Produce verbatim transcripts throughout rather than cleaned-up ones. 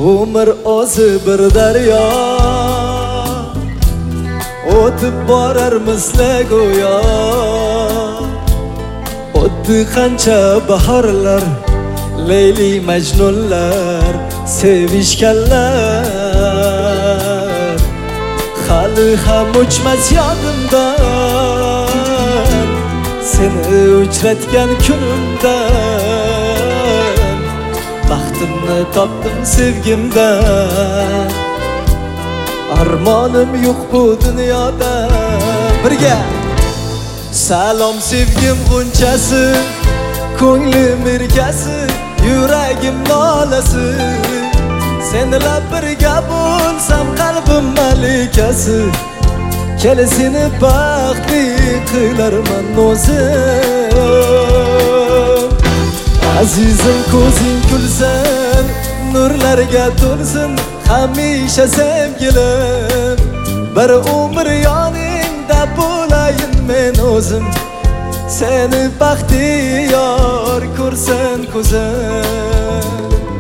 Umr o'zi bir daryo, o'tib borar misli go'yo. O'tdi qancha bahorlar, Leyli Majnunlar sevishganlar. Hali ham o'chmas yodimdan, seni uchratgan kunimdan. Baxtimni topdim sevgimdan, armonim yo'q bu dunyoda. Birga salom sevgim g'unchasi, ko'nglim erkasi, yuragim nolasi. Senla birga bo'lsam qalbim malikasi, kel seni baxtli qilarman o'zim. Azizim ko'zing kulsin, nurlarga to'lsin hamisha sevgilim. Bir umr yoningda bo'layin men o'zim, seni baxtiyor ko'rsin ko'zim.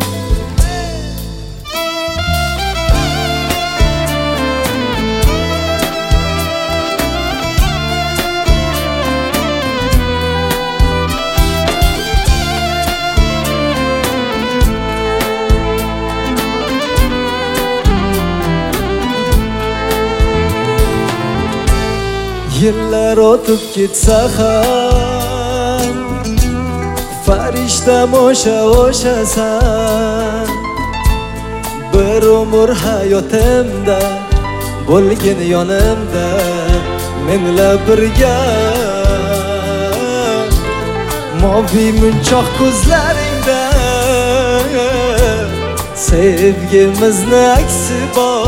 Yillar o'tib ketsa ham, farishtam o'sha o'shasan. Bir umr hayotimda bo'lgin yonimda, menla birga. Moviy munchoq ko'zlaringda sevgimizni aksi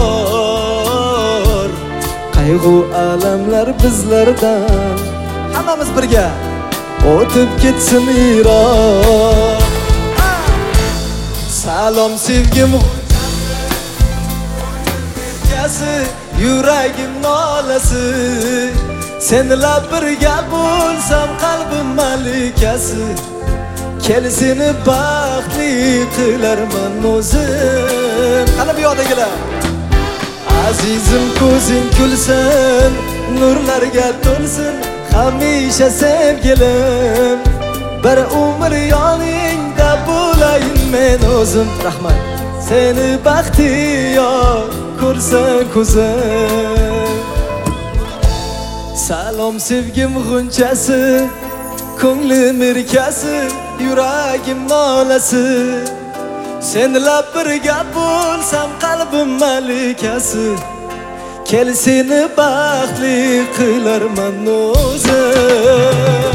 bor. Qayg'u alamlar bizlardan hammamiz birga o'tib ketsin yiroq. Salom sevgim g'unchasi, yuragim nolasi. Senla birga bo'lsam qalbim malikasi, kel seni baxtli qilarman o'zim. Qani bu yoqdagilar. Azizim ko'zing kulsin, nurlarga to'lsin hamisha sevgilim. Bir umr yoningda bo'layin men o'zim. Rahmat. Seni baxtiyor ko'rsin ko'zim. Salom sevgim g'unchasi, ko'nglim erkasi, yuragim nolasi. Senla birga bo'lsam qalbim malikasi, kel seni baxtli qilarman o'zim.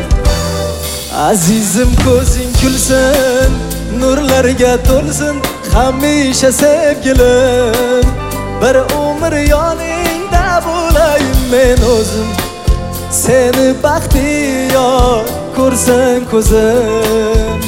Azizim ko'zing kulsin, nurlarga to'lsin hamisha sevgilim. Bir umr yoningda bo'layin men o'zim, seni baxtiyor ko'rsin ko'zim.